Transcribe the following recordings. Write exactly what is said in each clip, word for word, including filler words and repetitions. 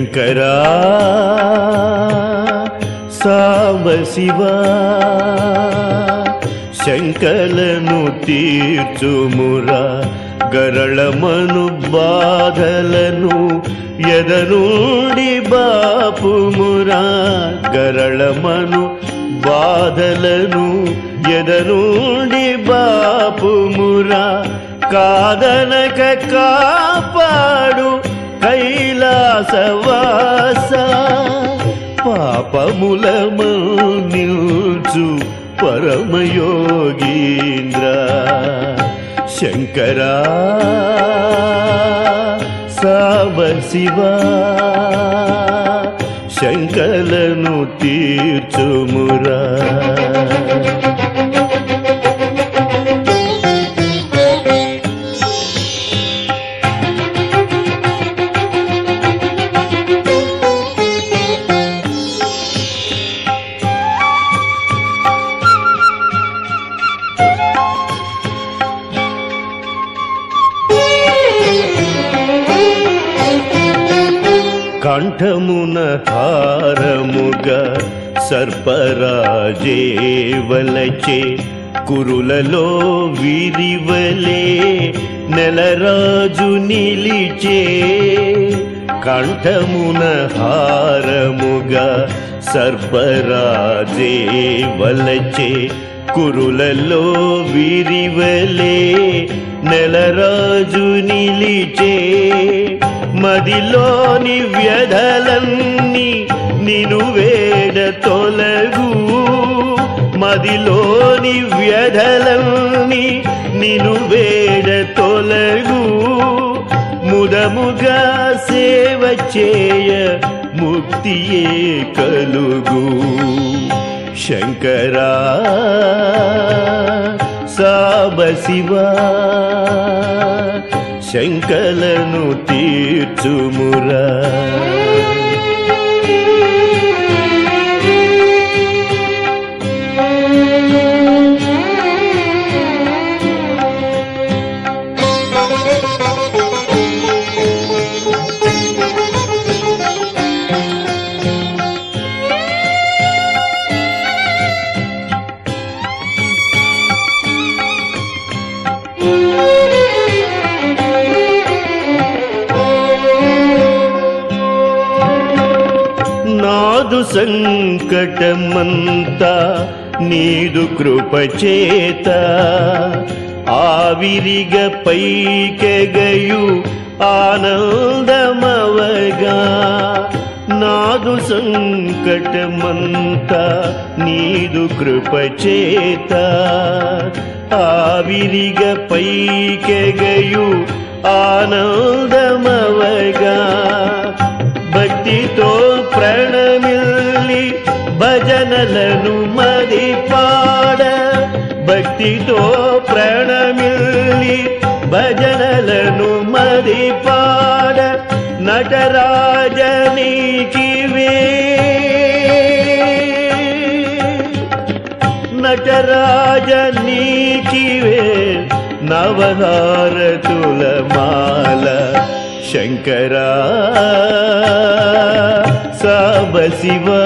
శంకరా సాంబశివా శంకలను తీర్చుమురా గరళమను బాధలను ఎదనుండి బాపుమురా గరళమను బాధలను ఎదనుండి బాపుమురా కాదనక కాపాడు కైలాసవాస పాపములము నిల్చు పరమయోగీంద్ర శంకరా సాంబశివా శంకలను తీర్చుమురా కంఠమున హారముగా సర్పరాజే వలచే కురులలో విరివలే నెలరాజు నిలిచే కంఠమున హారముగా సర్పరాజే వలచే కురులలో విరివలే నెలరాజు నిలిచే మదిలోని వ్యధలన్నీ నిను వేడ తొలగు మదిలోని వ్యధలన్నీ నిను వేడ తొలగు ముదముగా సేవ చేయ ముక్తియే కలుగు శంకరా సాంబశివా శంకలను తీర్చుమురా నాదు సంకటమంతా నీదు కృపచేత ఆవిరిగ పైకెగయు ఆనందమవగా నాదు సంకటమంతా నీదు కృపచేత ఆవిరిగ పైకెగయు ఆనందమవగా భక్తితో ప్రణమిల్లి భజనలను మది పాడ భక్తితో ప్రణమిల్లి భజనలను మది పాడ నటరాజనీకివే నటరాజనీకివే నవహారతుల మాల శంకరా సాంబశివా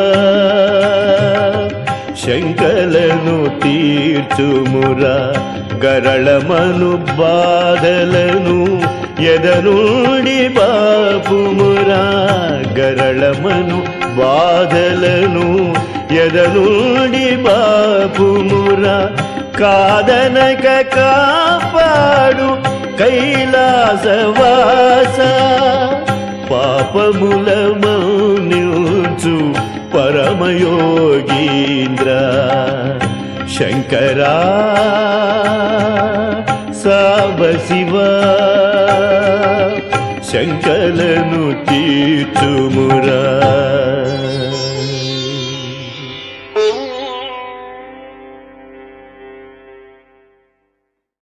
శంకలను తీర్చుమురా గరళమను బాధలను ఎదనుండి బాపుమురా గరళమను బాధలను ఎదనుండి బాపుమురా కాదనక కాపాడు కైలాసవాస పాపములము నిల్చు పరమయోగీంద్ర శంకరా సాంబశివా శంకలను తీర్చుమురా